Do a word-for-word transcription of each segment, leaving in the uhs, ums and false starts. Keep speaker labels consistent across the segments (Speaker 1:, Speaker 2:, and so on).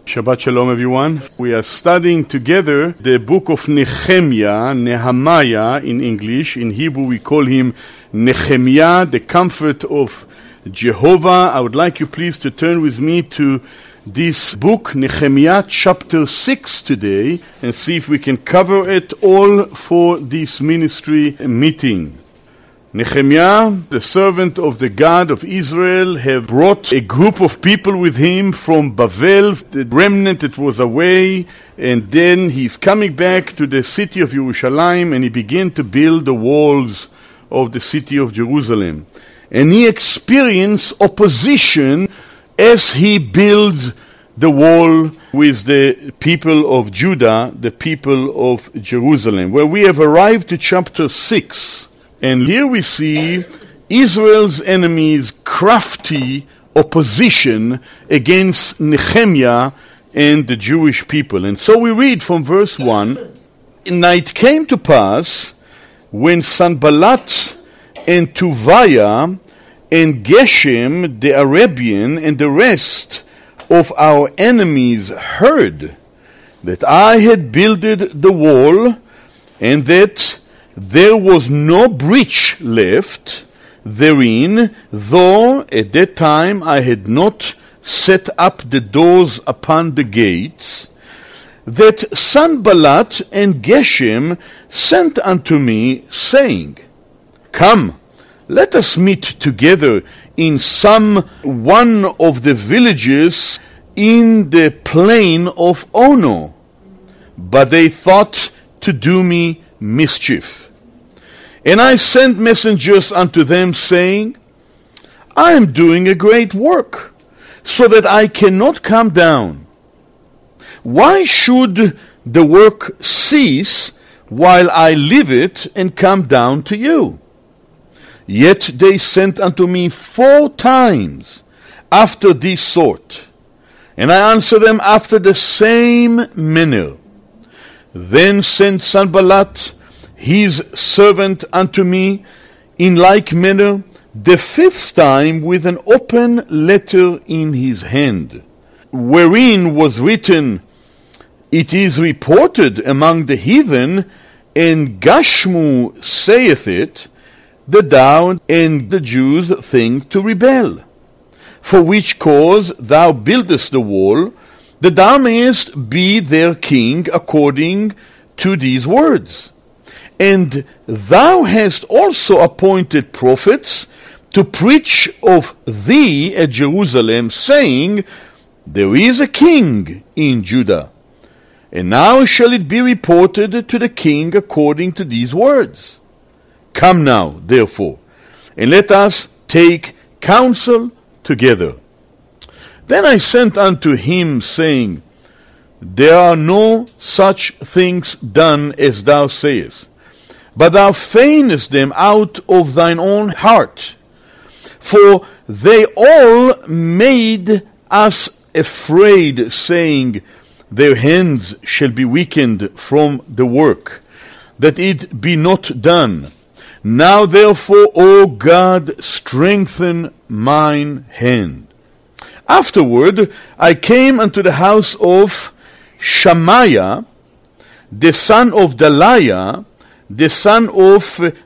Speaker 1: Shabbat Shalom, everyone. We are studying together the book of Nehemiah, Nehemiah in English. In Hebrew, we call him Nehemiah, the comfort of Jehovah. I would like you please to turn with me to this book, Nehemiah chapter six today, and see if we can cover it all for this ministry meeting. Nehemiah, the servant of the God of Israel, have brought a group of people with him from Bavel, the remnant that was away, and then he's coming back to the city of Jerusalem, and he began to build the walls of the city of Jerusalem. And he experienced opposition as he builds the wall with the people of Judah, the people of Jerusalem, where we have arrived to chapter six. And here we see Israel's enemies' crafty opposition against Nehemiah and the Jewish people. And so we read from verse one, Now it came to pass, when Sanballat and Tobiah and Geshem the Arabian and the rest of our enemies heard that I had builded the wall, and that there was no breach left therein, though at that time I had not set up the doors upon the gates, that Sanballat and Geshem sent unto me, saying, Come, let us meet together in some one of the villages in the plain of Ono. But they thought to do me mischief. And I sent messengers unto them, saying, I am doing a great work, so that I cannot come down. Why should the work cease while I leave it and come down to you? Yet they sent unto me four times after this sort, and I answered them after the same manner. Then sent Sanballat his servant unto me in like manner the fifth time with an open letter in his hand, wherein was written, It is reported among the heathen, and Gashmu saith it, that thou and the Jews think to rebel. For which cause thou buildest the wall, that thou mayest be their king according to these words. And thou hast also appointed prophets to preach of thee at Jerusalem, saying, There is a king in Judah. And now shall it be reported to the king according to these words. Come now, therefore, and let us take counsel together. Then I sent unto him, saying, There are no such things done as thou sayest, but thou feignest them out of thine own heart. For they all made us afraid, saying, Their hands shall be weakened from the work, that it be not done. Now therefore, O God, strengthen mine hand. Afterward I came unto the house of Shammaiah, the son of Delaiah, the son of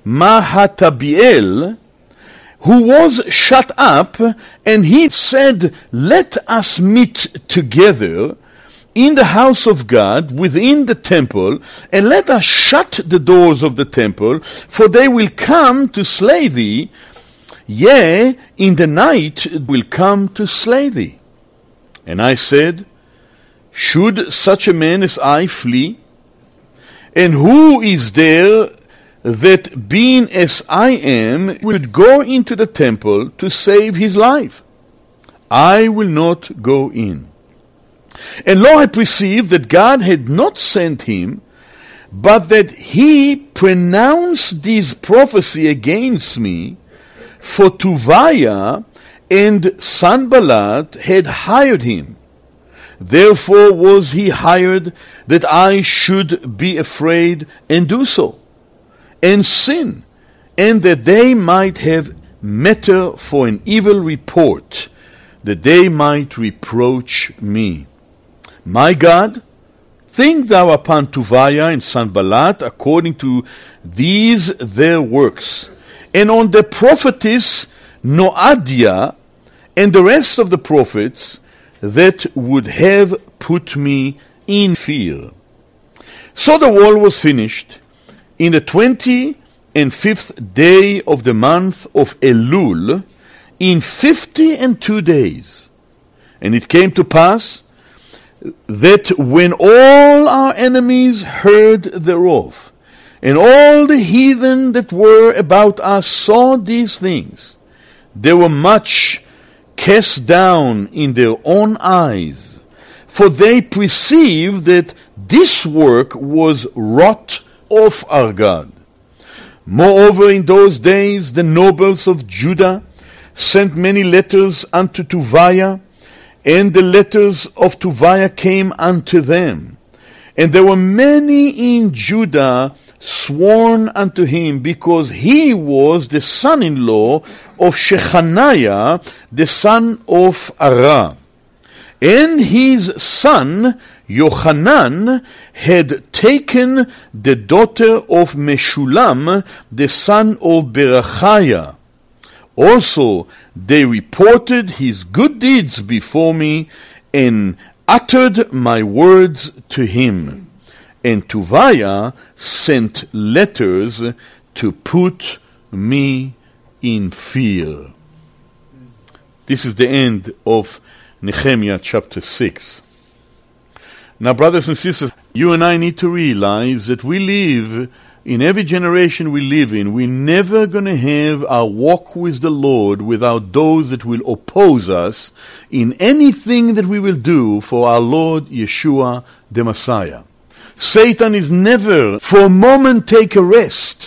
Speaker 1: Mahatabiel, who was shut up, and he said, Let us meet together in the house of God, within the temple, and let us shut the doors of the temple, for they will come to slay thee, yea, in the night will come to slay thee. And I said, Should such a man as I flee? And who is there that, being as I am, would go into the temple to save his life? I will not go in. And lo, I perceived that God had not sent him, but that he pronounced this prophecy against me, for Tobiah and Sanballat had hired him. Therefore was he hired, that I should be afraid and do so, and sin, and that they might have matter for an evil report, that they might reproach me. My God, think thou upon Tobiah and Sanballat according to these their works, and on the prophetess Noadiah and the rest of the prophets that would have put me in fear. So the wall was finished in the twenty and fifth day of the month of Elul, in fifty and two days. And it came to pass that when all our enemies heard thereof, and all the heathen that were about us saw these things, they were much cast down in their own eyes, for they perceived that this work was wrought of our God. Moreover, in those days the nobles of Judah sent many letters unto Tobiah, and the letters of Tobiah came unto them. And there were many in Judah sworn unto him, because he was the son-in-law of Shechaniah, the son of Arah. And his son Yochanan had taken the daughter of Meshulam, the son of Berechiah. Also they reported his good deeds before me, and uttered my words to him. And Tobiah sent letters to put me in fear. This is the end of Nehemiah chapter six. Now, brothers and sisters, you and I need to realize that we live, in every generation we live in, we're never going to have our walk with the Lord without those that will oppose us in anything that we will do for our Lord Yeshua the Messiah. Satan is never for a moment take a rest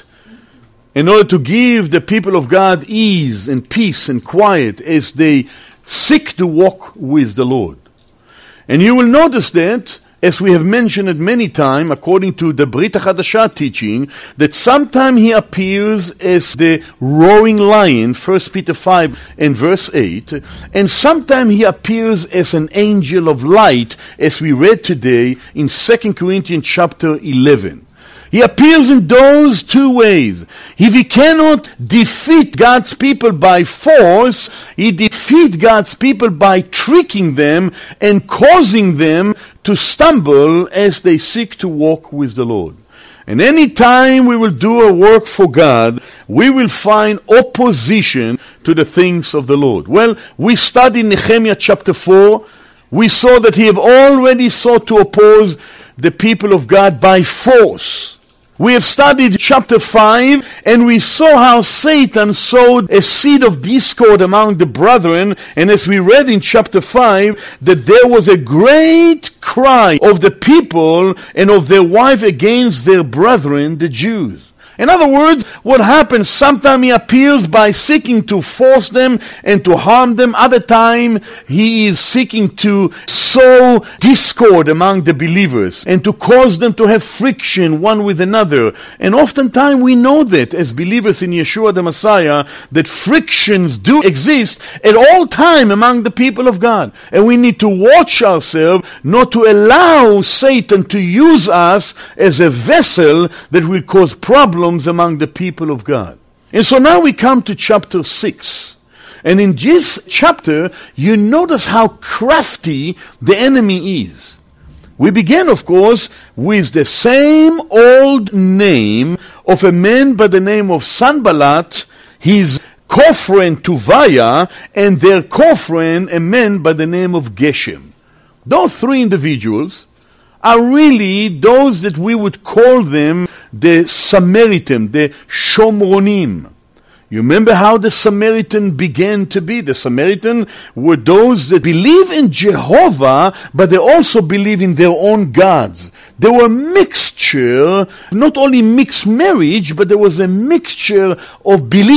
Speaker 1: in order to give the people of God ease and peace and quiet as they seek to walk with the Lord. And you will notice that, as we have mentioned it many times, according to the Brit HaChadashah teaching, that sometimes he appears as the roaring lion, First Peter five and verse eight, and sometimes he appears as an angel of light, as we read today in Second Corinthians chapter eleven. He appears in those two ways. If he cannot defeat God's people by force, he defeats God's people by tricking them and causing them to stumble as they seek to walk with the Lord. And any time we will do a work for God, we will find opposition to the things of the Lord. Well, we studied Nehemiah chapter four. We saw that he have already sought to oppose the people of God by force. We have studied chapter five, and we saw how Satan sowed a seed of discord among the brethren, and as we read in chapter five, that there was a great cry of the people and of their wife against their brethren, the Jews. In other words, what happens, sometimes he appears by seeking to force them and to harm them. Other time, he is seeking to sow discord among the believers and to cause them to have friction one with another. And oftentimes we know that as believers in Yeshua the Messiah, that frictions do exist at all time among the people of God. And we need to watch ourselves not to allow Satan to use us as a vessel that will cause problems among the people of God. And so now we come to chapter six. And in this chapter, you notice how crafty the enemy is. We begin, of course, with the same old name of a man by the name of Sanballat, his co-friend Tobiah, and their co-friend, a man by the name of Geshem. Those three individuals are really those that we would call them the Samaritan, the Shomronim. You remember how the Samaritan began to be? The Samaritan were those that believe in Jehovah, but they also believe in their own gods. There were a mixture, not only mixed marriage, but there was a mixture of belief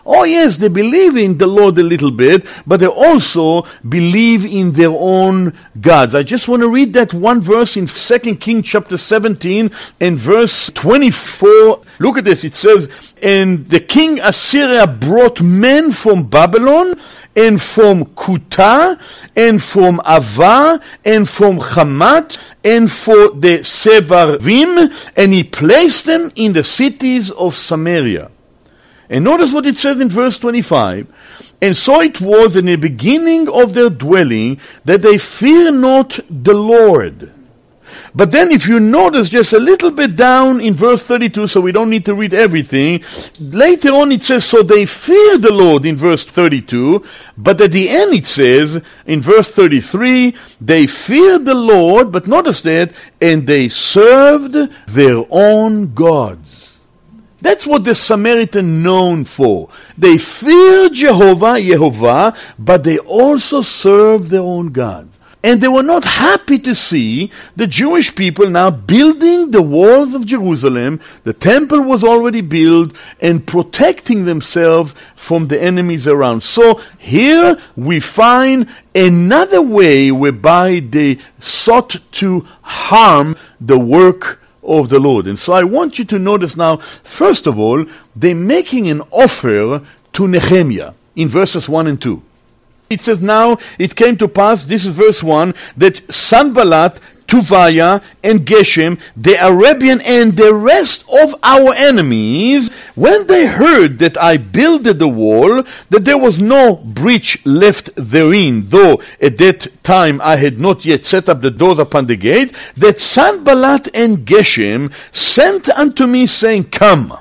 Speaker 1: Oh yes, they believe in the Lord a little bit, but they also believe in their own gods. I just want to read that one verse in Second Kings chapter seventeen and verse twenty-four. Look at this. It says, and the king Assyria brought men from Babylon and from Kuta and from Ava and from Hamat and for the Sevarvim, and he placed them in the cities of Samaria. And notice what it says in verse twenty-five. And so it was in the beginning of their dwelling that they fear not the Lord. But then if you notice just a little bit down in verse thirty-two, so we don't need to read everything, later on it says, so they fear the Lord in verse thirty-two, but at the end it says, in verse thirty-three, they feared the Lord, but notice that, and they served their own gods. That's what the Samaritan known for. They fear Jehovah, Yehovah, but they also serve their own gods. And they were not happy to see the Jewish people now building the walls of Jerusalem. The temple was already built and protecting themselves from the enemies around. So here we find another way whereby they sought to harm the work of the Lord. And so I want you to notice now, first of all, they're making an offer to Nehemiah in verses one and two. It says, now it came to pass, this is verse one, that Sanballat, Tobiah, and Geshem, the Arabian, and the rest of our enemies, when they heard that I builded the wall, that there was no breach left therein, though at that time I had not yet set up the doors upon the gate, that Sanballat and Geshem sent unto me, saying, come,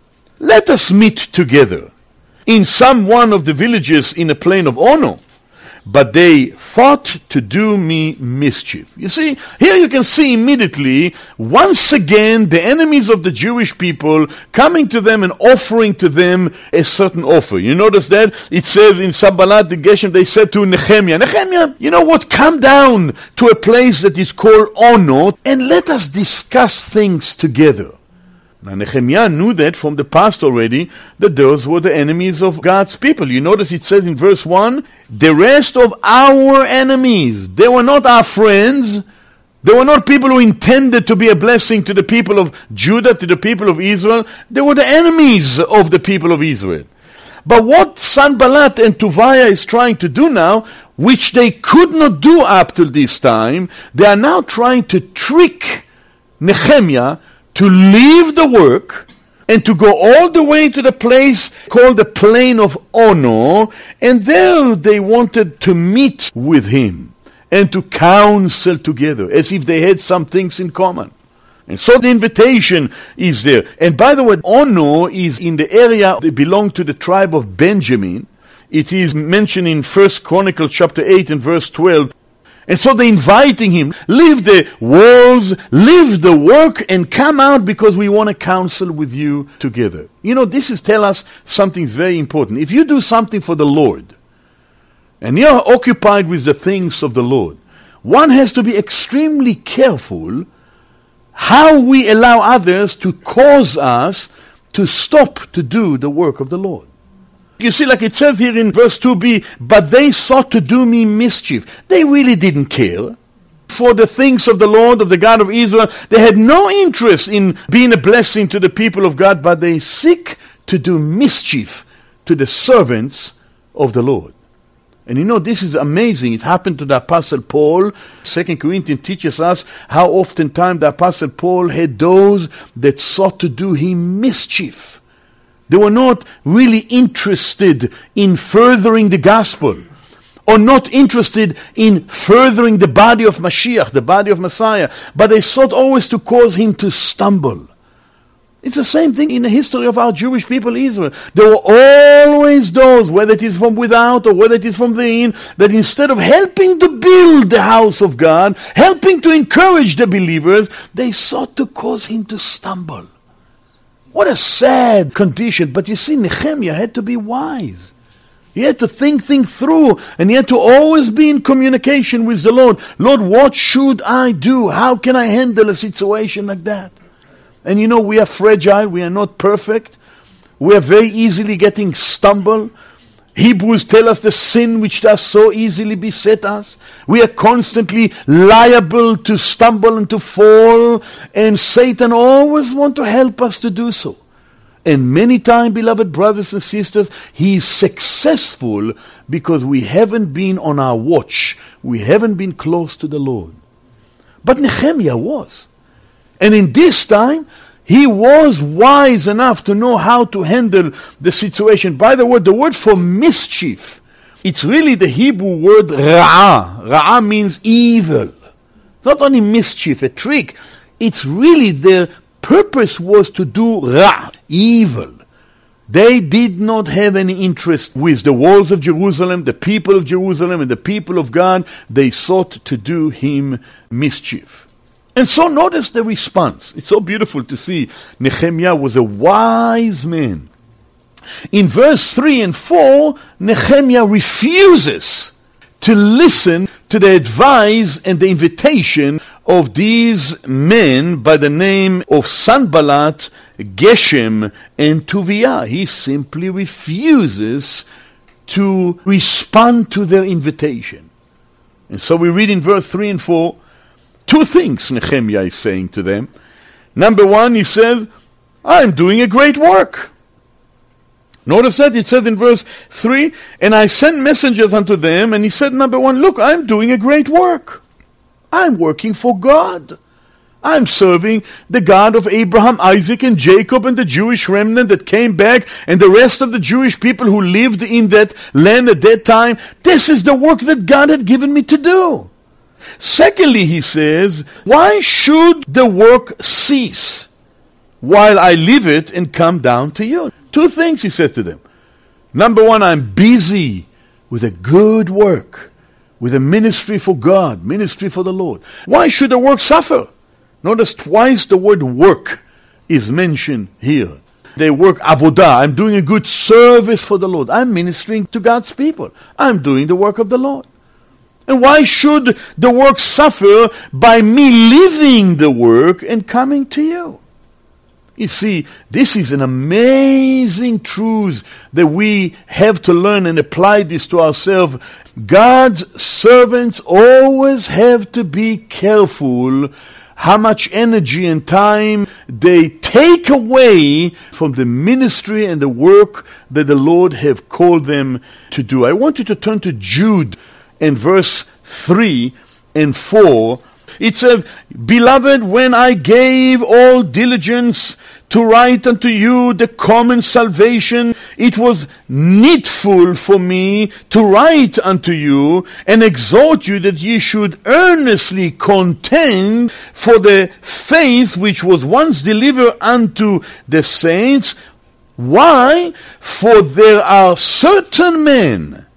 Speaker 1: let us meet together in some one of the villages in the plain of Ono. But they thought to do me mischief. You see, here you can see immediately, once again, the enemies of the Jewish people coming to them and offering to them a certain offer. You notice that? It says in Sanballat and Geshem, they said to Nehemiah, Nehemiah, you know what? Come down to a place that is called Ono and let us discuss things together. Now Nehemiah knew that from the past already, that those were the enemies of God's people. You notice it says in verse one, the rest of our enemies, they were not our friends, they were not people who intended to be a blessing to the people of Judah, to the people of Israel, they were the enemies of the people of Israel. But what Sanballat and Tobiah is trying to do now, which they could not do up till this time, they are now trying to trick Nehemiah to leave the work and to go all the way to the place called the plain of Ono, and there they wanted to meet with him and to counsel together as if they had some things in common. And so the invitation is there. And by the way, Ono is in the area that belonged to the tribe of Benjamin. It is mentioned in First Chronicles chapter eight and verse twelve. And so they're inviting him, leave the walls, leave the work, and come out because we want to counsel with you together. You know, this is tell us something very important. If you do something for the Lord, and you're occupied with the things of the Lord, one has to be extremely careful how we allow others to cause us to stop to do the work of the Lord. You see, like it says here in verse two b, but they sought to do me mischief. They really didn't care for the things of the Lord, of the God of Israel. They had no interest in being a blessing to the people of God, but they seek to do mischief to the servants of the Lord. And you know, this is amazing. It happened to the Apostle Paul. Second Corinthians teaches us how oftentimes the Apostle Paul had those that sought to do him mischief. They were not really interested in furthering the gospel, or not interested in furthering the body of Mashiach, the body of Messiah, but they sought always to cause him to stumble. It's the same thing in the history of our Jewish people, Israel. There were always those, whether it is from without or whether it is from within, that instead of helping to build the house of God, helping to encourage the believers, they sought to cause him to stumble. What a sad condition. But you see, Nehemiah had to be wise. He had to think things through, and he had to always be in communication with the Lord. Lord, what should I do? How can I handle a situation like that? And you know, we are fragile, we are not perfect. We are very easily getting stumbled. Hebrews tell us the sin which does so easily beset us. We are constantly liable to stumble and to fall, and Satan always wants to help us to do so. And many times, beloved brothers and sisters, he is successful because we haven't been on our watch. We haven't been close to the Lord. But Nehemiah was. And in this time, he was wise enough to know how to handle the situation. By the way, the word for mischief, it's really the Hebrew word ra'ah. Ra'ah means evil. Not only mischief, a trick. It's really their purpose was to do ra, evil. They did not have any interest with the walls of Jerusalem, the people of Jerusalem, and the people of God. They sought to do him mischief. And so notice the response. It's so beautiful to see Nehemiah was a wise man. In verse three and four, Nehemiah refuses to listen to the advice and the invitation of these men by the name of Sanballat, Geshem, and Tobiah. He simply refuses to respond to their invitation. And so we read in verse three and four, two things Nehemiah is saying to them. Number one, he says, I'm doing a great work. Notice that it says in verse three, and I sent messengers unto them, and he said, number one, look, I'm doing a great work. I'm working for God. I'm serving the God of Abraham, Isaac, and Jacob, and the Jewish remnant that came back, and the rest of the Jewish people who lived in that land at that time. This is the work that God had given me to do. Secondly, he says, why should the work cease while I leave it and come down to you? Two things he said to them. Number one, I'm busy with a good work, with a ministry for God, ministry for the Lord. Why should the work suffer? Notice twice the word work is mentioned here. They work avodah. I'm doing a good service for the Lord. I'm ministering to God's people. I'm doing the work of the Lord. And why should the work suffer by me leaving the work and coming to you? You see, this is an amazing truth that we have to learn and apply this to ourselves. God's servants always have to be careful how much energy and time they take away from the ministry and the work that the Lord have called them to do. I want you to turn to Jude in verse three and four. It says, Beloved, when I gave all diligence to write unto you the common salvation, it was needful for me to write unto you and exhort you that ye should earnestly contend for the faith which was once delivered unto the saints. Why? For there are certain men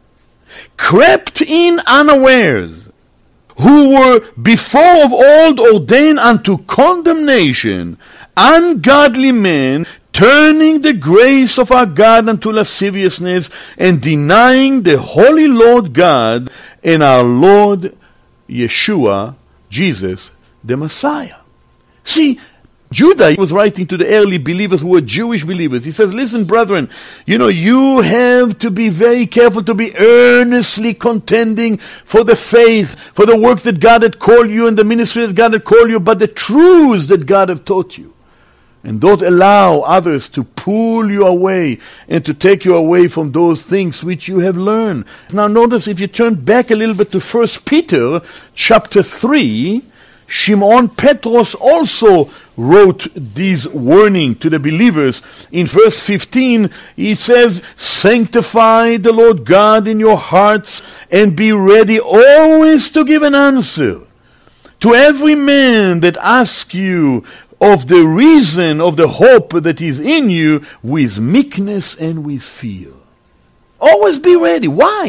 Speaker 1: crept in unawares, who were before of old ordained unto condemnation, ungodly men, turning the grace of our God unto lasciviousness, and denying the holy Lord God and our Lord Yeshua, Jesus, the Messiah. See, Judah was writing to the early believers who were Jewish believers. He says, listen, brethren, you know, you have to be very careful to be earnestly contending for the faith, for the work that God had called you and the ministry that God had called you, but the truths that God had taught you. And don't allow others to pull you away and to take you away from those things which you have learned. Now notice, if you turn back a little bit to First Peter chapter three, Shimon Petros also wrote this warning to the believers. In verse fifteen, he says, Sanctify the Lord God in your hearts, and be ready always to give an answer to every man that asks you of the reason of the hope that is in you, with meekness and with fear. Always be ready. Why?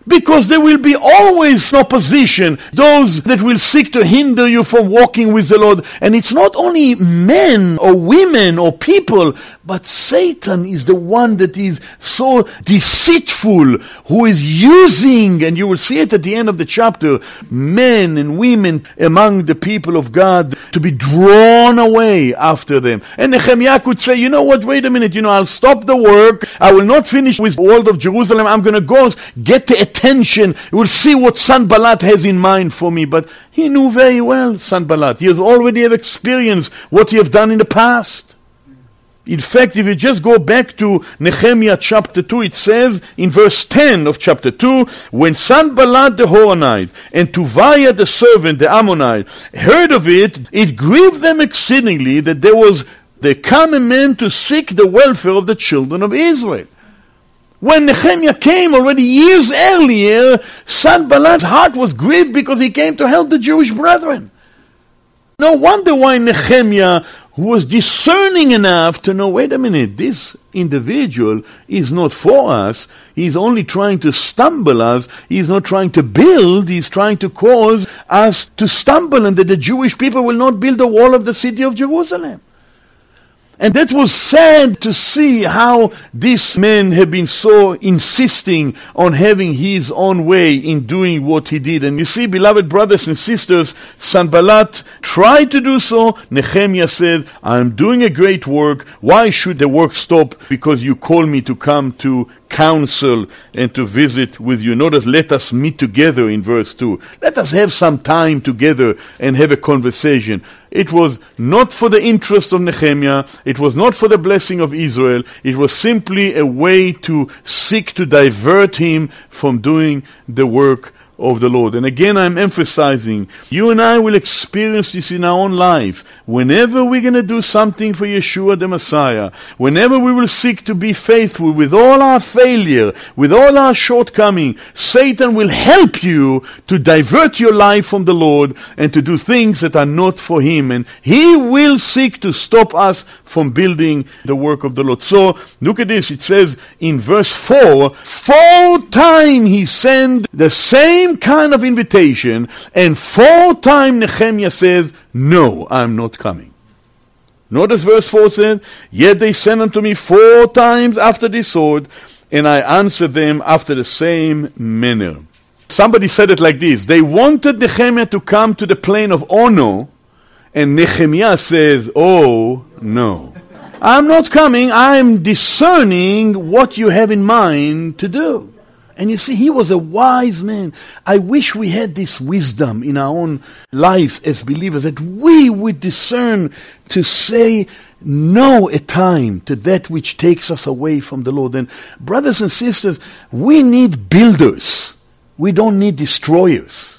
Speaker 1: Because there will be always opposition, those that will seek to hinder you from walking with the Lord. And it's not only men or women or people, but Satan is the one that is so deceitful, who is using, and you will see it at the end of the chapter, men and women among the people of God to be drawn away after them. And Nehemiah could say, you know what, wait a minute, you know, I'll stop the work, I will not finish with the world of Jerusalem, I'm going to go get the attention, we'll see what Sanballat has in mind for me. But he knew very well, Sanballat, he has already have experienced what he have done in the past. In fact, if you just go back to Nehemiah chapter two, it says in verse ten of chapter two, when Sanballat the Horonite and Tobiah the servant, the Ammonite, heard of it, it grieved them exceedingly that there was there come a man to seek the welfare of the children of Israel. When Nehemiah came already years earlier, Sanballat's heart was grieved because he came to help the Jewish brethren. No wonder why Nehemiah, who was discerning enough to know, wait a minute, this individual is not for us. He's only trying to stumble us. He's not trying to build. He's trying to cause us to stumble, and that the Jewish people will not build the wall of the city of Jerusalem. And that was sad to see how this man had been so insisting on having his own way in doing what he did. And you see, beloved brothers and sisters, Sanballat tried to do so. Nehemiah said, I'm doing a great work. Why should the work stop? Because you call me to come to counsel and to visit with you. Notice, let us meet together in verse two. Let us have some time together and have a conversation. It was not for the interest of Nehemiah. It was not for the blessing of Israel. It was simply a way to seek to divert him from doing the work of the Lord. And again, I'm emphasizing, you and I will experience this in our own life. Whenever we're going to do something for Yeshua the Messiah, whenever we will seek to be faithful with all our failure, with all our shortcoming, Satan will help you to divert your life from the Lord and to do things that are not for him. And he will seek to stop us from building the work of the Lord. So, look at this. It says in verse four, four times he sent the same kind of invitation, and four times Nehemiah says, no, I'm not coming. Notice verse four said, yet they sent unto me four times after this sword, and I answered them after the same manner. Somebody said it like this: they wanted Nehemiah to come to the plain of Ono, and Nehemiah says, oh, no. I'm not coming, I'm discerning what you have in mind to do. And you see, he was a wise man. I wish we had this wisdom in our own life as believers, that we would discern to say no at time to that which takes us away from the Lord. And brothers and sisters, we need builders. We don't need destroyers.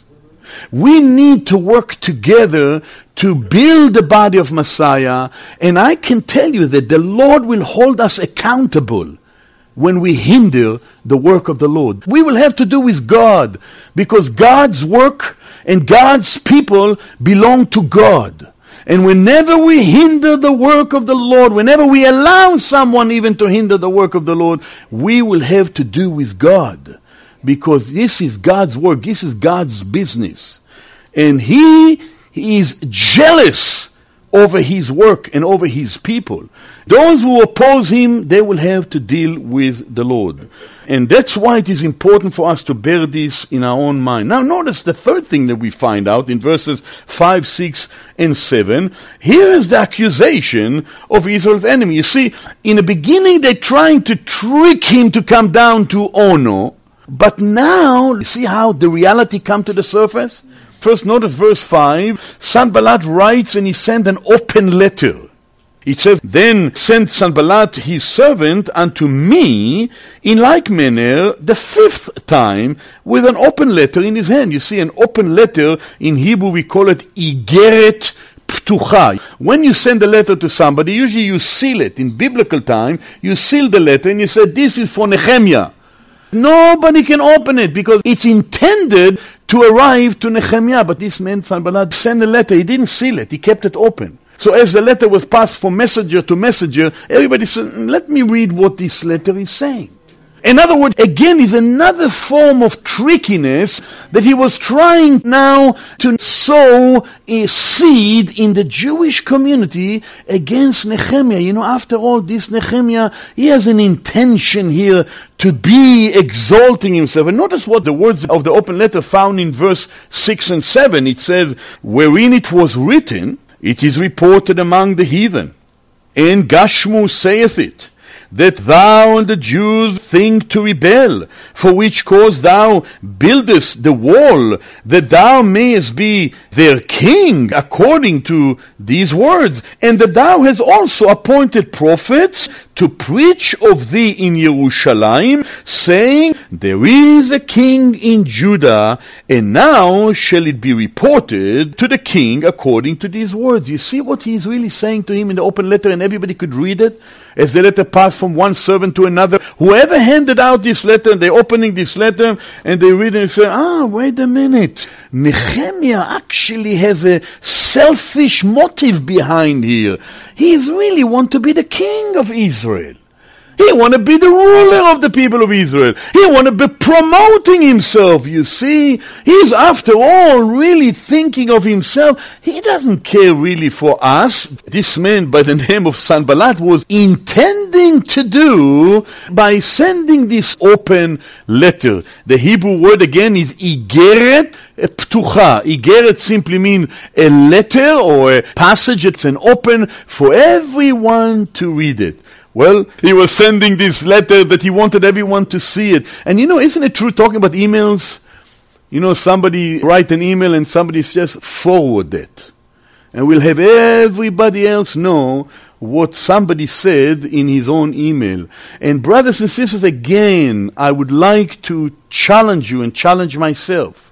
Speaker 1: We need to work together to build the body of Messiah. And I can tell you that the Lord will hold us accountable when we hinder the work of the Lord. We will have to do with God, because God's work and God's people belong to God. And whenever we hinder the work of the Lord, whenever we allow someone even to hinder the work of the Lord, we will have to do with God, because this is God's work, this is God's business. And He, he is jealous over His work and over His people. Those who oppose Him, they will have to deal with the Lord. And that's why it is important for us to bear this in our own mind. Now notice the third thing that we find out in verses five, six, and seven. Here is the accusation of Israel's enemy. You see, in the beginning they're trying to trick him to come down to Ono. But now, you see how the reality come to the surface? First notice verse five. Sanballat writes, and he sent an open letter. It says, then sent Sanballat his servant unto me in like manner the fifth time with an open letter in his hand. You see, an open letter, in Hebrew we call it igeret ptucha. When you send a letter to somebody, usually you seal it. In biblical time, you seal the letter and you say, this is for Nehemiah. Nobody can open it because it's intended to arrive to Nehemiah. But this man, Sanballat, sent a letter. He didn't seal it. He kept it open. So as the letter was passed from messenger to messenger, everybody said, let me read what this letter is saying. In other words, again, is another form of trickiness that he was trying now to sow a seed in the Jewish community against Nehemiah. You know, after all, this Nehemiah, he has an intention here to be exalting himself. And notice what the words of the open letter found in verse six and seven. It says, wherein it was written, it is reported among the heathen, and Gashmu saith it, that thou and the Jews think to rebel, for which cause thou buildest the wall, that thou mayest be their king, according to these words, and that thou hast also appointed prophets to preach of thee in Jerusalem, saying, there is a king in Judah, and now shall it be reported to the king according to these words. You see what he is really saying to him in the open letter, and everybody could read it? As the letter passed from one servant to another, whoever handed out this letter, and they're opening this letter, and they read it and say, ah, wait a minute. Nehemiah actually has a selfish motive behind here. He really wants to be the king of Israel. He want to be the ruler of the people of Israel. He want to be promoting himself, you see. He's, after all, really thinking of himself. He doesn't care really for us. This man by the name of Sanballat was intending to do by sending this open letter. The Hebrew word again is igeret ptucha. Igeret simply means a letter or a passage. It's an open for everyone to read it. Well, he was sending this letter that he wanted everyone to see it. And you know, isn't it true, talking about emails? You know, somebody write an email and somebody says, forward it. And we'll have everybody else know what somebody said in his own email. And brothers and sisters, again, I would like to challenge you and challenge myself.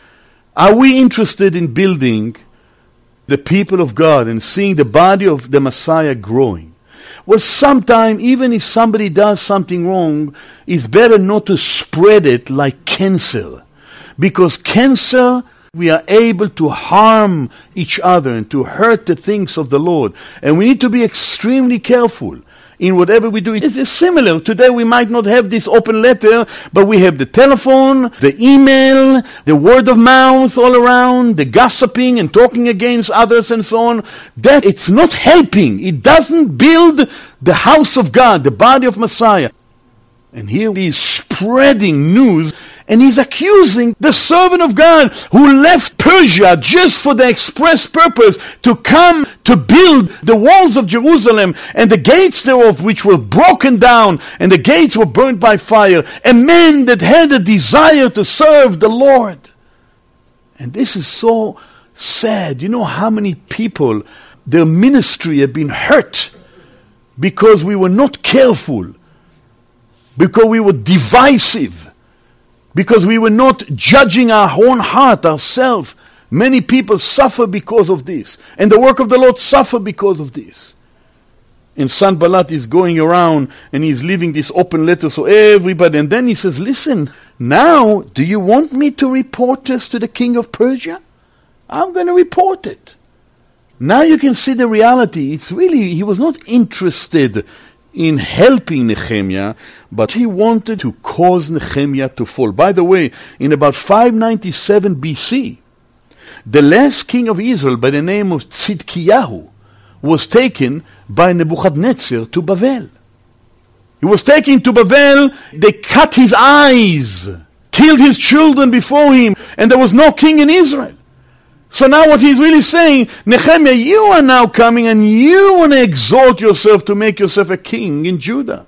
Speaker 1: Are we interested in building the people of God and seeing the body of the Messiah growing? Well, sometimes, even if somebody does something wrong, it's better not to spread it like cancer. Because cancer, we are able to harm each other and to hurt the things of the Lord. And we need to be extremely careful in whatever we do. It is similar. Today we might not have this open letter, but we have the telephone, the email, the word of mouth all around, the gossiping and talking against others and so on. That it's not helping. It doesn't build the house of God, the body of Messiah. And here he is spreading news, and he's accusing the servant of God who left Persia just for the express purpose to come to build the walls of Jerusalem and the gates thereof which were broken down and the gates were burnt by fire. A man that had a desire to serve the Lord. And this is so sad. You know how many people, their ministry have been hurt because we were not careful, because we were divisive, because we were not judging our own heart, ourselves. Many people suffer because of this. And the work of the Lord suffer because of this. And Sanballat is going around and he's leaving this open letter so everybody, and then he says, listen, now do you want me to report this to the king of Persia? I'm going to report it. Now you can see the reality. It's really, he was not interested in helping Nehemiah, but he wanted to cause Nehemiah to fall. By the way, in about five ninety-seven B C, the last king of Israel by the name of Tzidkiyahu was taken by Nebuchadnezzar to Babel. He was taken to Babel, they cut his eyes, killed his children before him, and there was no king in Israel. So now what he's really saying, Nehemiah, you are now coming and you want to exalt yourself to make yourself a king in Judah.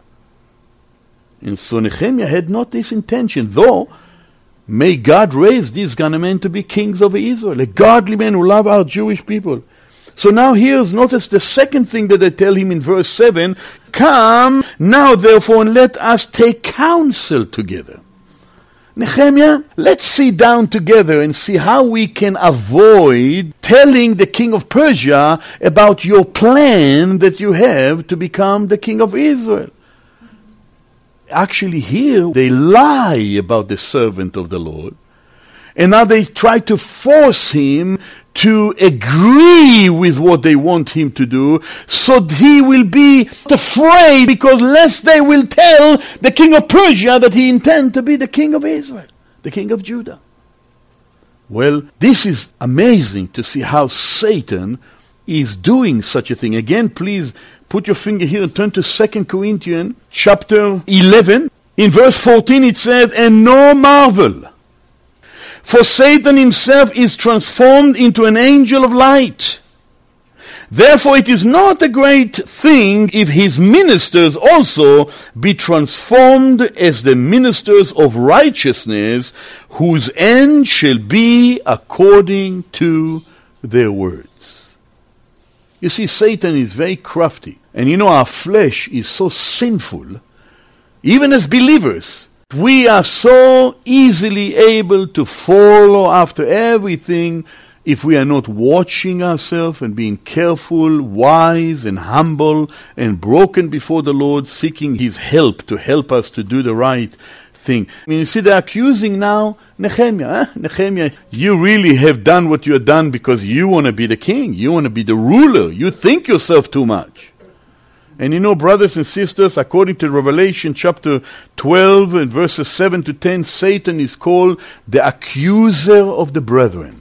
Speaker 1: And so Nehemiah had not this intention, though may God raise these kind of men to be kings over Israel, a godly men who love our Jewish people. So now here's, notice the second thing that they tell him in verse seven, come now therefore and let us take counsel together. Nehemiah, let's sit down together and see how we can avoid telling the king of Persia about your plan that you have to become the king of Israel. Actually here, they lie about the servant of the Lord. And now they try to force him to agree with what they want him to do, so he will be afraid, because lest they will tell the king of Persia that he intends to be the king of Israel, the king of Judah. Well, this is amazing to see how Satan is doing such a thing. Again, please put your finger here and turn to Second Corinthians chapter eleven. In verse fourteen it says, "And no marvel, for Satan himself is transformed into an angel of light. Therefore it is not a great thing if his ministers also be transformed as the ministers of righteousness, whose end shall be according to their words." You see, Satan is very crafty. And you know, our flesh is so sinful. Even as believers, we are so easily able to follow after everything if we are not watching ourselves and being careful, wise and humble and broken before the Lord, seeking His help to help us to do the right thing. I mean, you see, they're accusing now Nehemiah. Huh? Nehemiah, you really have done what you have done because you want to be the king. You want to be the ruler. You think yourself too much. And you know, brothers and sisters, according to Revelation chapter twelve and verses seven to ten, Satan is called the accuser of the brethren.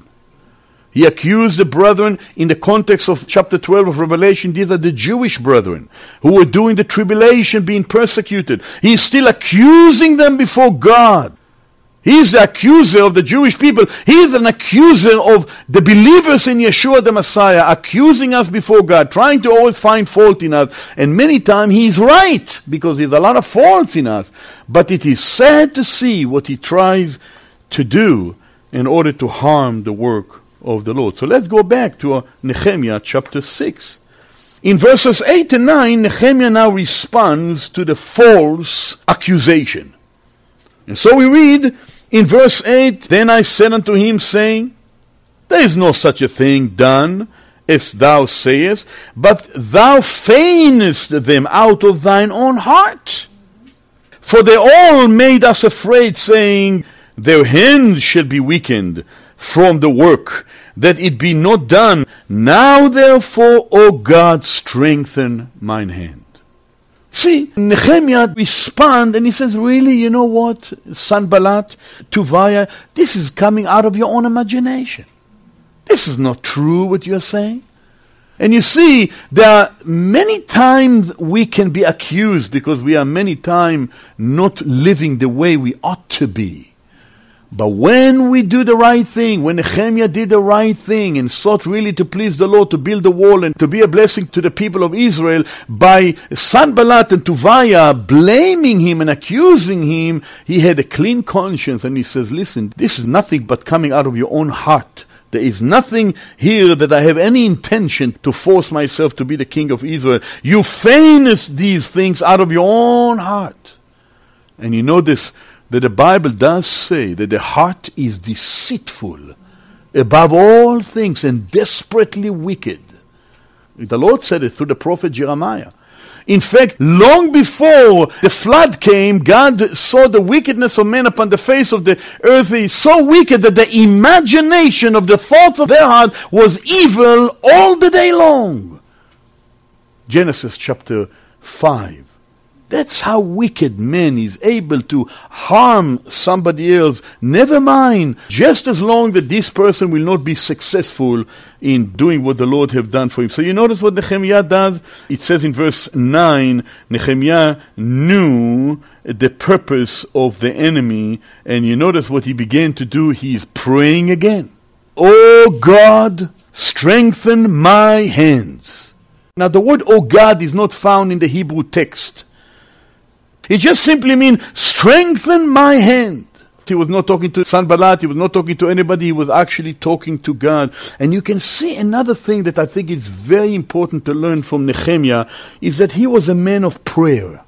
Speaker 1: He accused the brethren in the context of chapter twelve of Revelation. These are the Jewish brethren who were doing the tribulation, being persecuted. He is still accusing them before God. He is the accuser of the Jewish people. He is an accuser of the believers in Yeshua the Messiah, accusing us before God, trying to always find fault in us. And many times he is right, because there's a lot of faults in us. But it is sad to see what he tries to do in order to harm the work of the Lord. So let's go back to uh, Nehemiah chapter six. In verses eight and nine, Nehemiah now responds to the false accusation. And so we read in verse eight, "Then I said unto him, saying, There is no such a thing done as thou sayest, but thou feignest them out of thine own heart. For they all made us afraid, saying, Their hands shall be weakened from the work, that it be not done. Now therefore, O God, strengthen mine hand." See, Nehemiah responds and he says, really, you know what, Sanballat, Tobiah, this is coming out of your own imagination. This is not true what you're saying. And you see, there are many times we can be accused because we are many times not living the way we ought to be. But when we do the right thing, when Nehemiah did the right thing and sought really to please the Lord, to build the wall and to be a blessing to the people of Israel, by Sanballat and Tobiah blaming him and accusing him, he had a clean conscience, and he says, listen, this is nothing but coming out of your own heart. There is nothing here that I have any intention to force myself to be the king of Israel. You feigned these things out of your own heart. And you know this, that the Bible does say that the heart is deceitful above all things and desperately wicked. The Lord said it through the prophet Jeremiah. In fact, long before the flood came, God saw the wickedness of men upon the face of the earth is so wicked that the imagination of the thoughts of their heart was evil all the day long. Genesis chapter five. That's how wicked man is able to harm somebody else. Never mind, just as long that this person will not be successful in doing what the Lord have done for him. So you notice what Nehemiah does? It says in verse nine, Nehemiah knew the purpose of the enemy, and you notice what he began to do? He is praying again. Oh God, strengthen my hands. Now the word oh God is not found in the Hebrew text. It just simply means, strengthen my hand. He was not talking to Sanballat, he was not talking to anybody, he was actually talking to God. And you can see another thing that I think is very important to learn from Nehemiah, is that he was a man of prayer.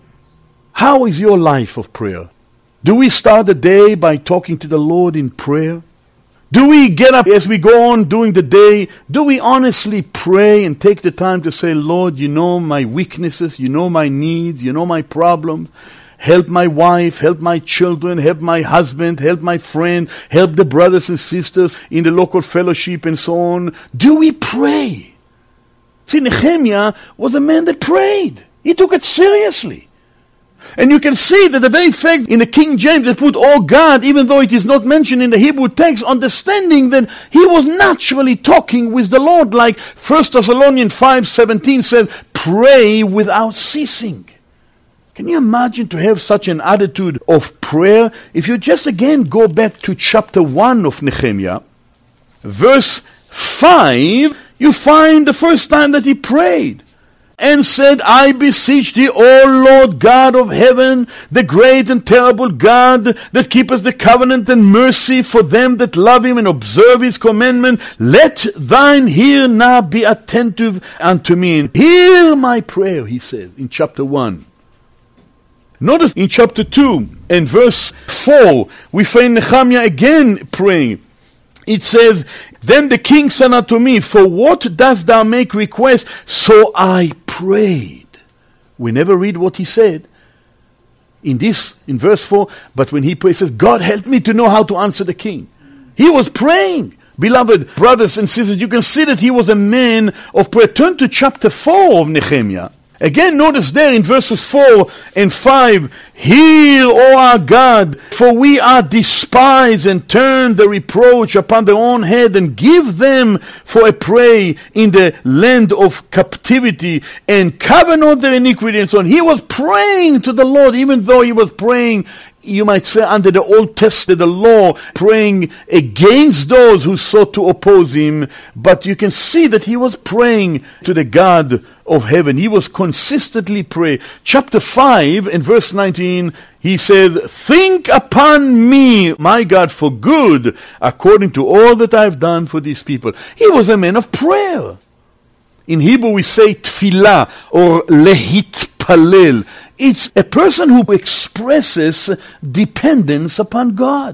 Speaker 1: How is your life of prayer? Do we start the day by talking to the Lord in prayer? Do we get up as we go on during the day? Do we honestly pray and take the time to say, Lord, you know my weaknesses, you know my needs, you know my problems, help my wife, help my children, help my husband, help my friend, help the brothers and sisters in the local fellowship and so on. Do we pray? See, Nehemiah was a man that prayed. He took it seriously. And you can see that the very fact in the King James they put "oh God," even though it is not mentioned in the Hebrew text, understanding that he was naturally talking with the Lord, like First Thessalonians five seventeen says, pray without ceasing. Can you imagine to have such an attitude of prayer? If you just again go back to chapter one of Nehemiah, verse five, you find the first time that he prayed. And said, I beseech thee, O Lord God of heaven, the great and terrible God, that keepeth the covenant and mercy for them that love him and observe his commandment, let thine ear now be attentive unto me. And hear my prayer, he said in chapter one. Notice in chapter two and verse four, we find Nehemiah again praying. It says, then the king said unto me, for what dost thou make request? So I prayed. We never read what he said in this, in verse four, but when he prays, says, God help me to know how to answer the king. He was praying. Beloved brothers and sisters, you can see that he was a man of prayer. Turn to chapter four of Nehemiah. Again, notice there in verses four and five, hear, O our God, for we are despised, and turn the reproach upon their own head, and give them for a prey in the land of captivity, and cover not their iniquity, and so on. He was praying to the Lord, even though he was praying, you might say, under the Old Testament, the law, praying against those who sought to oppose him. But you can see that he was praying to the God of heaven. He was consistently praying. Chapter five and verse nineteen, he said, think upon me, my God, for good, according to all that I have done for these people. He was a man of prayer. In Hebrew we say tefillah or lehitpalel. It's a person who expresses dependence upon God.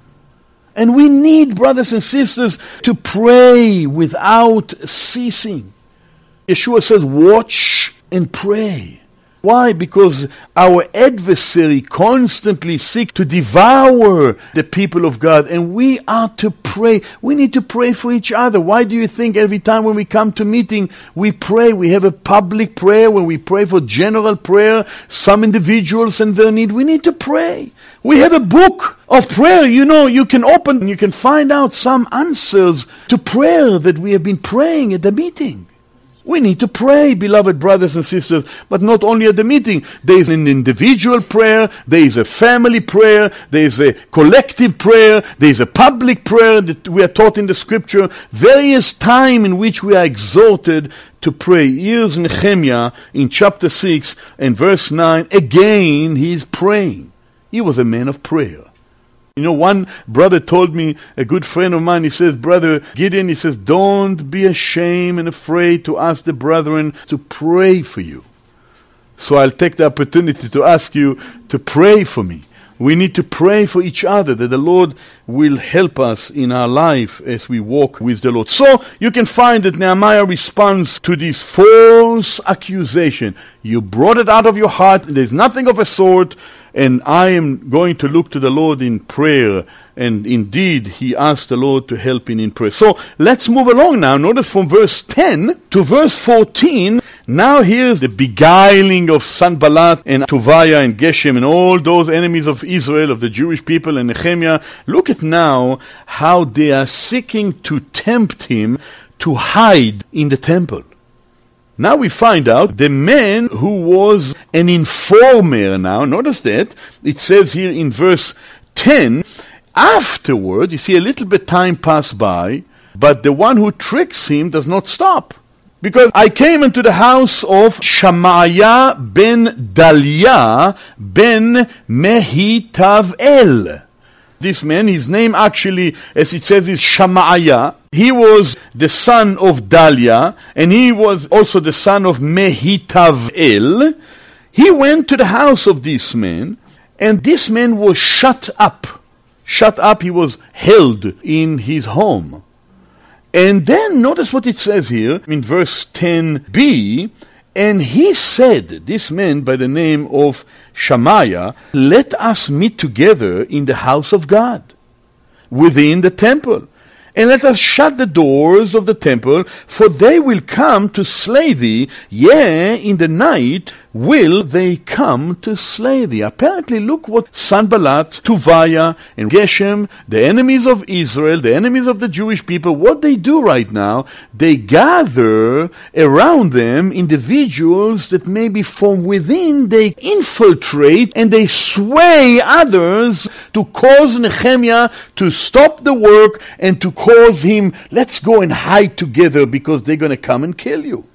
Speaker 1: And we need, brothers and sisters, to pray without ceasing. Yeshua says, watch and pray. Why? Because our adversary constantly seeks to devour the people of God, and we are to pray. We need to pray for each other. Why do you think every time when we come to meeting, we pray? We have a public prayer, when we pray for general prayer, some individuals and their need. We need to pray. We have a book of prayer. You know, you can open and you can find out some answers to prayer that we have been praying at the meeting. We need to pray, beloved brothers and sisters, but not only at the meeting. There is an individual prayer, there is a family prayer, there is a collective prayer, there is a public prayer that we are taught in the scripture. Various times in which we are exhorted to pray. Here's Nehemiah in chapter six and verse nine. Again, he is praying. He was a man of prayer. You know, one brother told me, a good friend of mine, he says, Brother Gideon, he says, don't be ashamed and afraid to ask the brethren to pray for you. So I'll take the opportunity to ask you to pray for me. We need to pray for each other that the Lord will help us in our life as we walk with the Lord. So you can find that Nehemiah responds to this false accusation. You brought it out of your heart. There's nothing of a sort. And I am going to look to the Lord in prayer. And indeed, he asked the Lord to help him in prayer. So let's move along now. Notice from verse ten to verse fourteen. Now here's the beguiling of Sanballat and Tobiah and Geshem and all those enemies of Israel, of the Jewish people, and Nehemiah. Look at now how they are seeking to tempt him to hide in the temple. Now we find out the man who was an informer now, notice that, it says here in verse ten, afterward, you see a little bit time passed by, but the one who tricks him does not stop. Because I came into the house of Shemaiah ben Daliah ben Mehitavel. This man, his name actually, as it says, is Shemaiah. He was the son of Daliah, and he was also the son of Mehitavel. He went to the house of this man, and this man was shut up. Shut up, he was held in his home. And then notice what it says here in verse ten b, And he said, this man by the name of Shemaiah, let us meet together in the house of God, within the temple. And let us shut the doors of the temple, for they will come to slay thee. Yea, in the night will they come to slay thee. Apparently, look what Sanballat, Tobiah, and Geshem, the enemies of Israel, the enemies of the Jewish people, what they do right now, they gather around them individuals that maybe from within they infiltrate and they sway others to cause Nehemiah to stop the work and to cause him, let's go and hide together because they're going to come and kill you.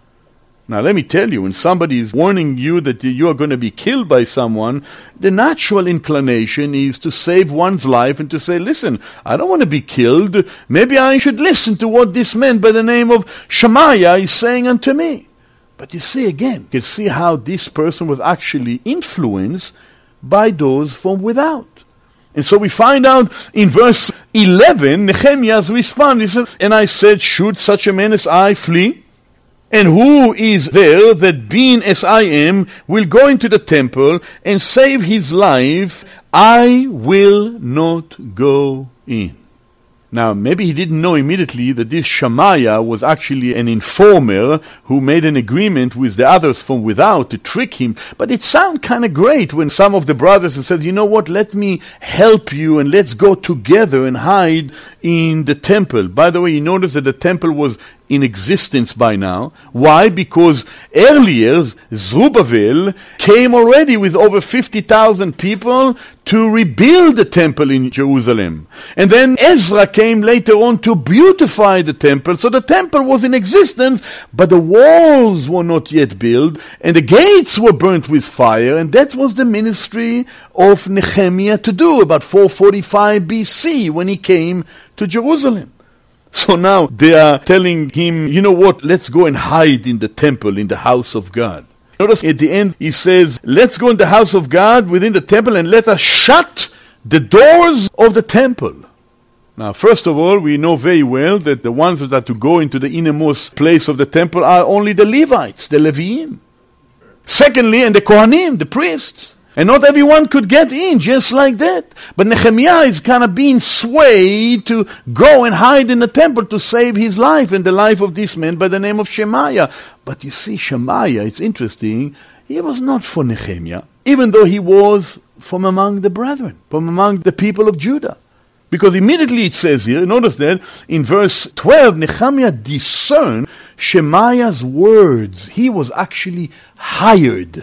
Speaker 1: Now let me tell you, when somebody is warning you that you are going to be killed by someone, the natural inclination is to save one's life and to say, listen, I don't want to be killed. Maybe I should listen to what this man by the name of Shemaiah is saying unto me. But you see again, you can see how this person was actually influenced by those from without. And so we find out in verse eleven, Nehemiah's response, he says, and I said, should such a man as I flee? And who is there that being as I am will go into the temple and save his life? I will not go in. Now, maybe he didn't know immediately that this Shemaiah was actually an informer who made an agreement with the others from without to trick him. But it sounded kind of great when some of the brothers said, you know what, let me help you and let's go together and hide in the temple. By the way, you notice that the temple was in existence by now. Why? Because earlier, Zerubbabel came already with over fifty thousand people to rebuild the temple in Jerusalem. And then Ezra came later on to beautify the temple. So the temple was in existence, but the walls were not yet built, and the gates were burnt with fire, and that was the ministry of Nehemiah to do, about four forty-five B C, when he came to Jerusalem. So now they are telling him, you know what, let's go and hide in the temple, in the house of God. Notice at the end he says, let's go in the house of God within the temple and let us shut the doors of the temple. Now, first of all, we know very well that the ones that are to go into the innermost place of the temple are only the Levites, the Leviim. Secondly, and the Kohanim, the priests. And not everyone could get in just like that. But Nehemiah is kind of being swayed to go and hide in the temple to save his life and the life of this man by the name of Shemaiah. But you see, Shemaiah, it's interesting, he was not for Nehemiah, even though he was from among the brethren, from among the people of Judah. Because immediately it says here, notice that in verse twelve, Nehemiah discerned Shemaiah's words. He was actually hired.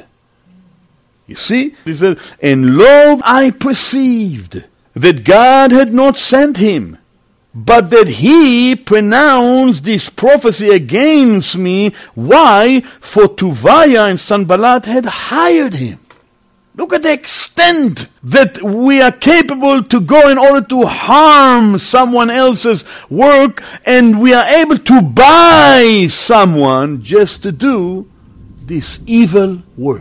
Speaker 1: You see, he said, and lo, I perceived that God had not sent him, but that he pronounced this prophecy against me. Why? For Tobiah and Sanballat had hired him. Look at the extent that we are capable to go in order to harm someone else's work, and we are able to buy someone just to do this evil work.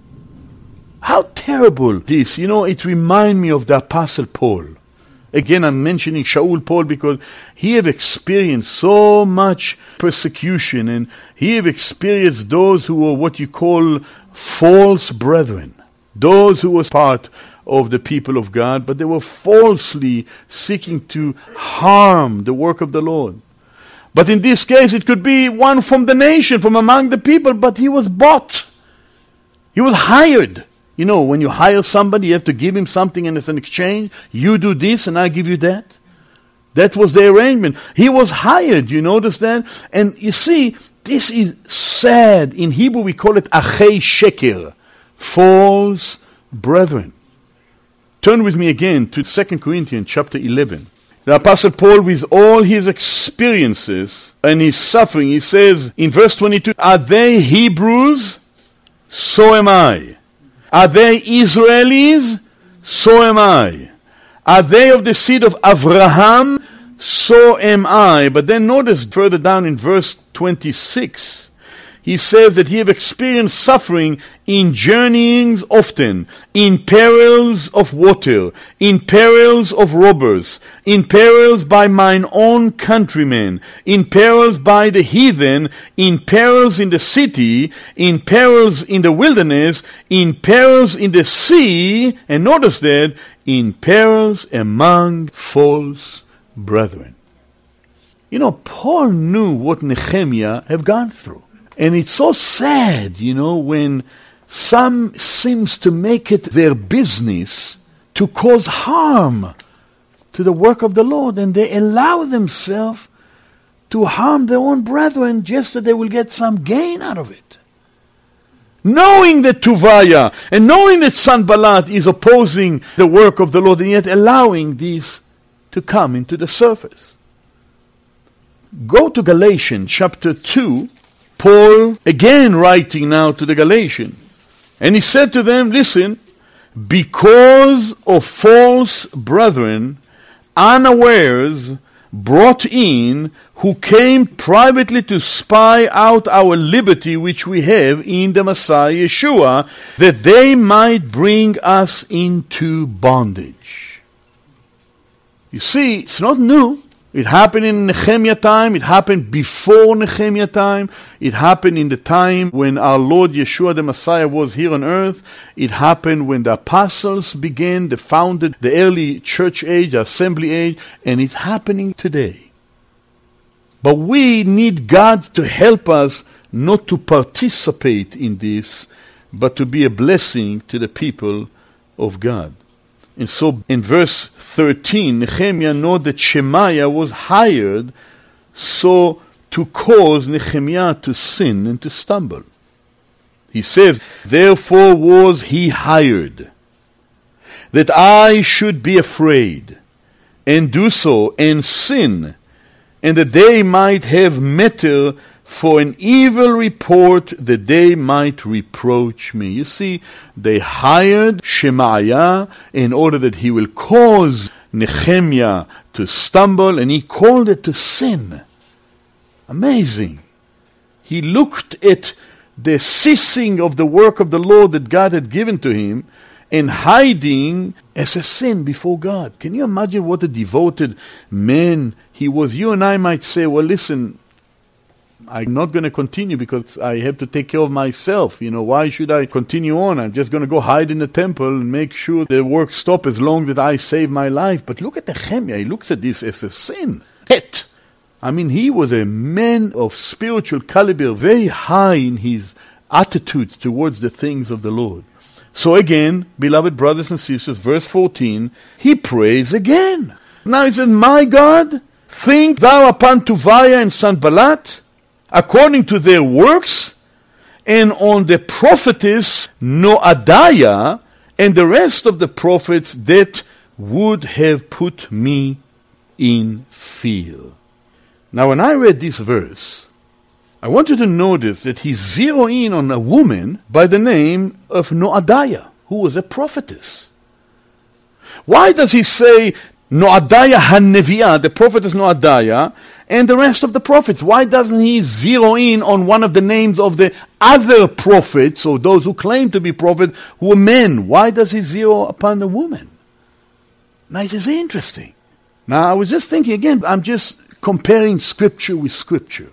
Speaker 1: How terrible this. You know, it reminds me of the Apostle Paul. Again, I'm mentioning Shaul Paul because he have experienced so much persecution, and he have experienced those who were what you call false brethren. Those who was part of the people of God, but they were falsely seeking to harm the work of the Lord. But in this case, it could be one from the nation, from among the people, but he was bought. He was hired. You know, when you hire somebody, you have to give him something and it's an exchange. You do this and I give you that. That was the arrangement. He was hired, you notice that? And you see, this is sad. In Hebrew we call it achei sheker, false brethren. Turn with me again to Second Corinthians chapter eleven. The Apostle Paul, with all his experiences and his suffering, he says in verse twenty-two, are they Hebrews? So am I. Are they Israelis? So am I. Are they of the seed of Abraham? So am I. But then notice further down in verse twenty-six, he says that he have experienced suffering in journeyings often, in perils of water, in perils of robbers, in perils by mine own countrymen, in perils by the heathen, in perils in the city, in perils in the wilderness, in perils in the sea, and notice that, in perils among false brethren. You know, Paul knew what Nehemiah have gone through. And it's so sad, you know, when some seems to make it their business to cause harm to the work of the Lord, and they allow themselves to harm their own brethren just that they will get some gain out of it. Knowing that Tuvaya and knowing that Sanballat is opposing the work of the Lord, and yet allowing these to come into the surface. Go to Galatians chapter two. Paul, again writing now to the Galatians, and he said to them, listen, because of false brethren, unawares, brought in, who came privately to spy out our liberty which we have in the Messiah Yeshua, that they might bring us into bondage. You see, it's not new. It happened in Nehemiah time. It happened before Nehemiah time. It happened in the time when our Lord Yeshua the Messiah was here on earth. It happened when the apostles began, they founded the early church age, the assembly age, and it's happening today. But we need God to help us not to participate in this, but to be a blessing to the people of God. And so in verse thirteen, Nehemiah knows that Shemaiah was hired so to cause Nehemiah to sin and to stumble. He says, therefore was he hired, that I should be afraid, and do so, and sin, and that they might have matter for an evil report, that they might reproach me. You see, they hired Shemaiah in order that he will cause Nehemiah to stumble, and he called it to sin. Amazing. He looked at the ceasing of the work of the Lord that God had given to him, and hiding as a sin before God. Can you imagine what a devoted man he was? You and I might say, well, listen, I'm not going to continue because I have to take care of myself. You know, why should I continue on? I'm just going to go hide in the temple and make sure the work stops as long as I save my life. But look at Nehemiah. He looks at this as a sin. Het. I mean, he was a man of spiritual caliber, very high in his attitude towards the things of the Lord. So again, beloved brothers and sisters, verse fourteen, he prays again. Now he says, my God, think thou upon Tuvaya and Sanballat, according to their works, and on the prophetess Noadiah, and the rest of the prophets that would have put me in fear. Now when I read this verse, I want you to notice that he's zeroing in on a woman by the name of Noadiah, who was a prophetess. Why does he say Noadiah HaNeviah, the prophetess Noadiah, and the rest of the prophets? Why doesn't he zero in on one of the names of the other prophets, or those who claim to be prophets, who were men? Why does he zero upon a woman? Now this is interesting. Now I was just thinking again, I'm just comparing scripture with scripture.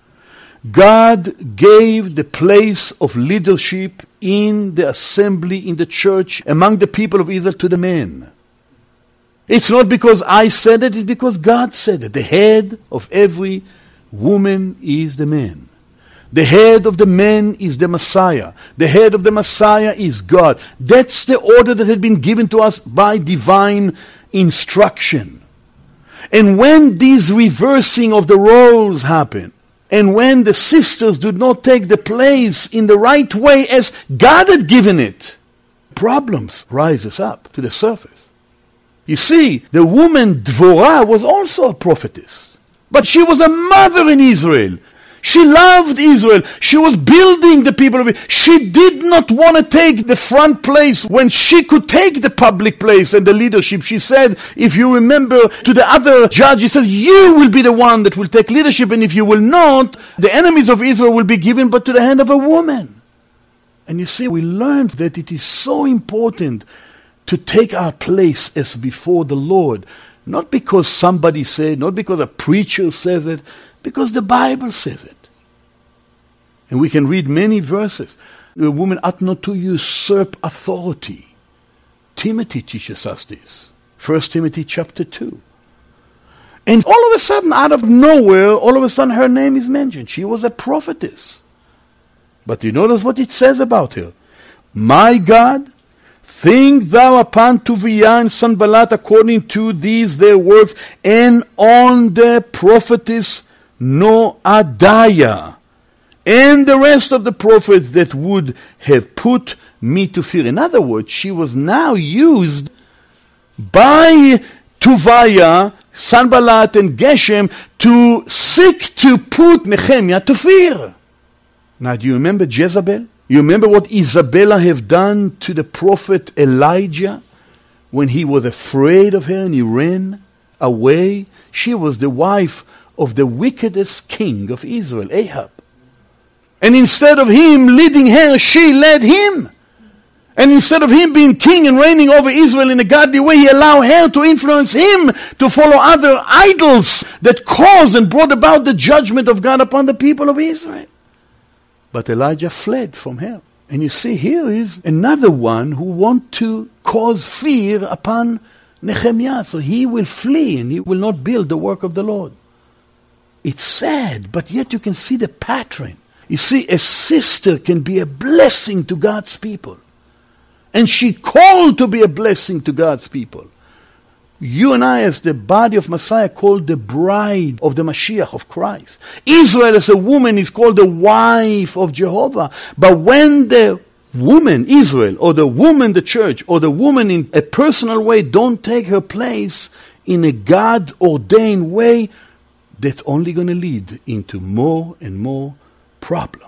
Speaker 1: God gave the place of leadership in the assembly, in the church, among the people of Israel to the men. It's not because I said it, it's because God said it. The head of every woman is the man. The head of the man is the Messiah. The head of the Messiah is God. That's the order that had been given to us by divine instruction. And when this reversing of the roles happen, and when the sisters do not take the place in the right way as God had given it, problems rises up to the surface. You see, the woman Dvorah was also a prophetess, but she was a mother in Israel. She loved Israel. She was building the people of Israel. She did not want to take the front place when she could take the public place and the leadership. She said, if you remember, to the other judge, he says, you will be the one that will take leadership, and if you will not, the enemies of Israel will be given but to the hand of a woman. And you see, we learned that it is so important to take our place as before the Lord. Not because somebody said, not because a preacher says it, because the Bible says it. And we can read many verses. A woman ought not to usurp authority. Timothy teaches us this. First Timothy chapter two. And all of a sudden, out of nowhere, all of a sudden her name is mentioned. She was a prophetess. But you notice what it says about her. My God, think thou upon Tobiah and Sanballat according to these their works, and on the prophetess Noadiah, and the rest of the prophets that would have put me to fear. In other words, she was now used by Tobiah, Sanballat, and Geshem to seek to put Nehemiah to fear. Now, do you remember Jezebel? You remember what Isabella have done to the prophet Elijah when he was afraid of her and he ran away? She was the wife of the wickedest king of Israel, Ahab. And instead of him leading her, she led him. And instead of him being king and reigning over Israel in a godly way, he allowed her to influence him to follow other idols that caused and brought about the judgment of God upon the people of Israel. But Elijah fled from her. And you see, here is another one who wants to cause fear upon Nehemiah. So he will flee and he will not build the work of the Lord. It's sad, but yet you can see the pattern. You see, a sister can be a blessing to God's people. And she called to be a blessing to God's people. You and I, as the body of Messiah, called the bride of the Mashiach of Christ. Israel as a woman is called the wife of Jehovah. But when the woman, Israel, or the woman, the church, or the woman in a personal way don't take her place in a God-ordained way, that's only going to lead into more and more problems.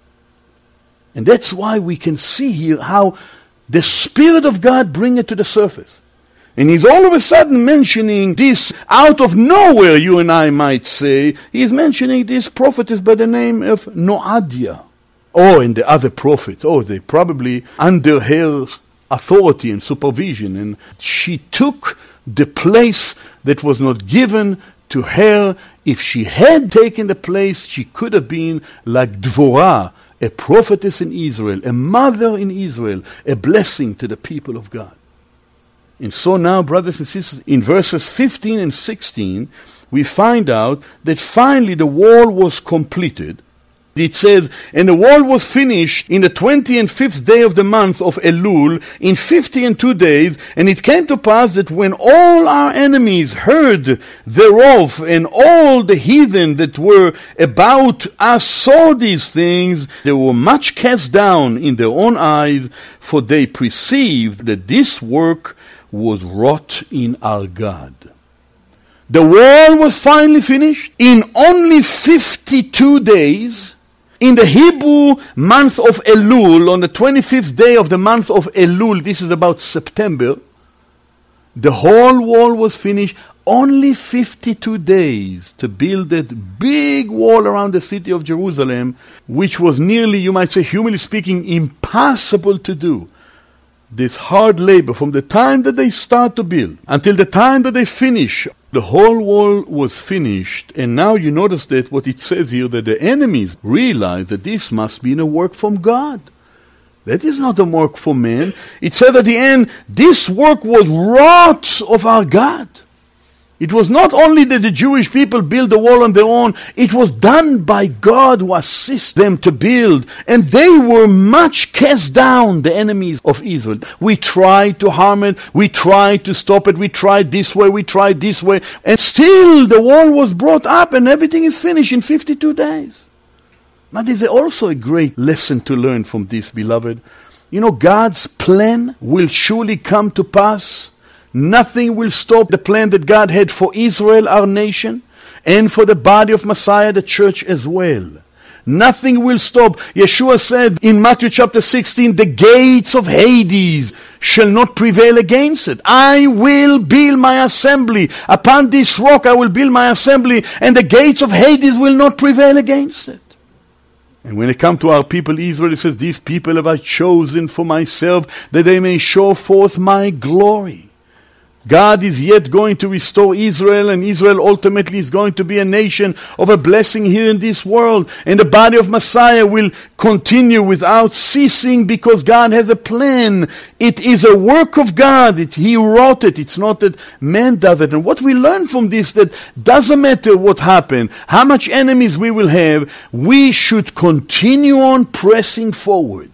Speaker 1: And that's why we can see here how the Spirit of God brings it to the surface. And he's all of a sudden mentioning this out of nowhere, you and I might say. He's mentioning this prophetess by the name of Noadiah. Oh, and the other prophets. Oh, they probably under her authority and supervision. And she took the place that was not given to her. If she had taken the place, she could have been like Dvorah, a prophetess in Israel, a mother in Israel, a blessing to the people of God. And so now, brothers and sisters, in verses fifteen and sixteen, we find out that finally the wall was completed. It says, and the wall was finished in the twenty and fifth day of the month of Elul, in fifty and two days. And it came to pass that when all our enemies heard thereof, and all the heathen that were about us saw these things, they were much cast down in their own eyes, for they perceived that this work was wrought in our God. The wall was finally finished in only fifty-two days. In the Hebrew month of Elul, on the twenty-fifth day of the month of Elul, this is about September, the whole wall was finished. Only fifty-two days to build that big wall around the city of Jerusalem, which was nearly, you might say, humanly speaking, impossible to do. This hard labor from the time that they start to build until the time that they finish, the whole wall was finished. And now you notice that what it says here, that the enemies realize that this must be a work from God. That is not a work for man. It said at the end, this work was wrought of our God. It was not only that the Jewish people built the wall on their own, it was done by God who assists them to build. And they were much cast down, the enemies of Israel. We tried to harm it, we tried to stop it, we tried this way, we tried this way, and still the wall was brought up and everything is finished in fifty-two days. Now there's also a great lesson to learn from this, beloved. You know, God's plan will surely come to pass. Nothing will stop the plan that God had for Israel, our nation. and for the body of Messiah, the church as well. Nothing will stop. Yeshua said in Matthew chapter sixteen, the gates of Hades shall not prevail against it. I will build my assembly. Upon this rock I will build my assembly, and the gates of Hades will not prevail against it. And when it comes to our people Israel, it says, these people have I chosen for myself, that they may show forth my glory. God is yet going to restore Israel, and Israel ultimately is going to be a nation of a blessing here in this world. And the body of Messiah will continue without ceasing, because God has a plan. It is a work of God. It, He wrote it. It's not that man does it. And what we learn from this, that doesn't matter what happened, how much enemies we will have, we should continue on pressing forward.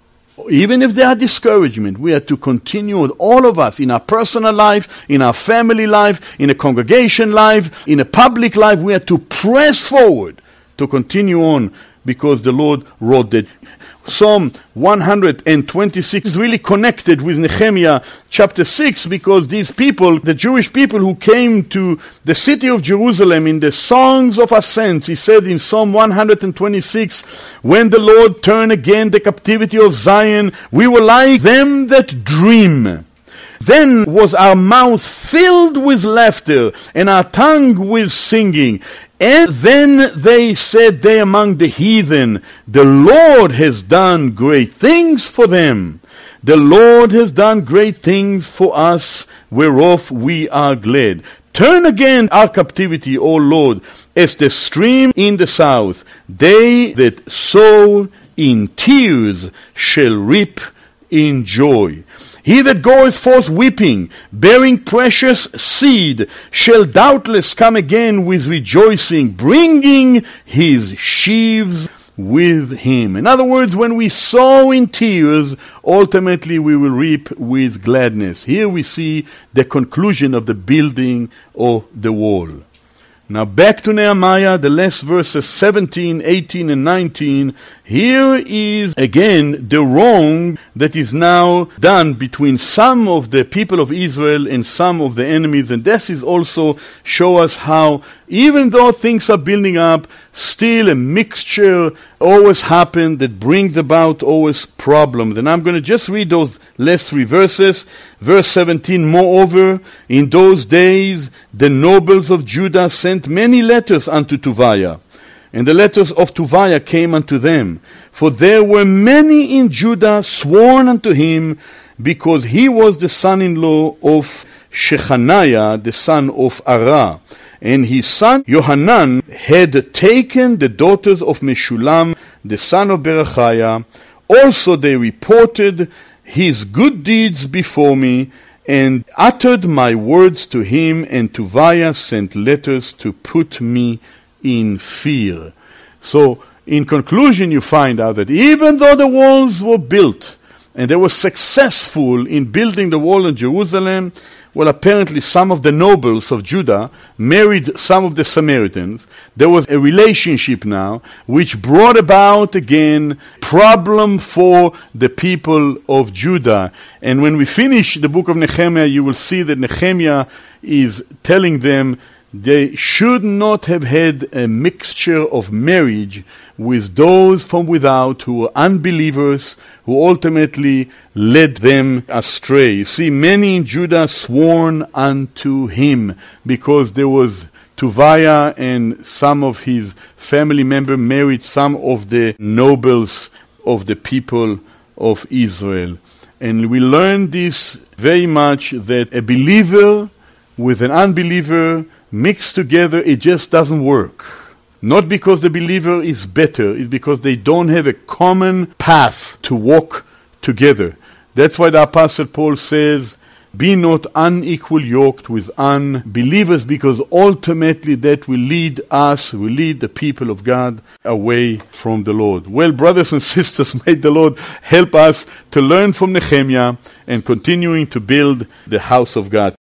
Speaker 1: Even if there are discouragement, we are to continue, all of us, in our personal life, in our family life, in a congregation life, in a public life, we are to press forward, to continue on, because the Lord wrote that. Psalm one hundred twenty-six is really connected with Nehemiah chapter six, because these people, the Jewish people who came to the city of Jerusalem in the songs of ascents, he said in Psalm one hundred twenty-six, when the Lord turned again the captivity of Zion, we were like them that dream. Then was our mouth filled with laughter, and our tongue with singing. And then they said, they among the heathen, the Lord has done great things for them. The Lord has done great things for us, whereof we are glad. Turn again our captivity, O Lord, as the stream in the south. They that sow in tears shall reap in joy. He that goeth forth weeping, bearing precious seed, shall doubtless come again with rejoicing, bringing his sheaves with him. In other words, when we sow in tears, ultimately we will reap with gladness. Here we see the conclusion of the building of the wall. Now back to Nehemiah, the last verses seventeen, eighteen, and nineteen. Here is again the wrong that is now done between some of the people of Israel and some of the enemies. And this is also show us how, even though things are building up, still a mixture always happens that brings about always problems. And I'm going to just read those last three verses. Verse seventeen, moreover, in those days the nobles of Judah sent many letters unto Tobiah. And the letters of Tobiah came unto them. For there were many in Judah sworn unto him, because he was the son-in-law of Shechaniah, the son of Arah. And his son Yohanan had taken the daughters of Meshulam, the son of Berechiah. Also they reported his good deeds before me, and uttered my words to him, and Tobiah sent letters to put me in fear. So, in conclusion, you find out that even though the walls were built, and they were successful in building the wall in Jerusalem, well, apparently some of the nobles of Judah married some of the Samaritans. There was a relationship now which brought about again problem for the people of Judah. And when we finish the book of Nehemiah, you will see that Nehemiah is telling them they should not have had a mixture of marriage with those from without who were unbelievers, who ultimately led them astray. You see, many in Judah sworn unto him, because there was Tobiah and some of his family members married some of the nobles of the people of Israel. And we learn this very much, that a believer with an unbeliever mixed together, it just doesn't work. Not because the believer is better, it's because they don't have a common path to walk together. That's why the Apostle Paul says, be not unequal yoked with unbelievers, because ultimately that will lead us, will lead the people of God away from the Lord. Well, brothers and sisters, may the Lord help us to learn from Nehemiah and continuing to build the house of God.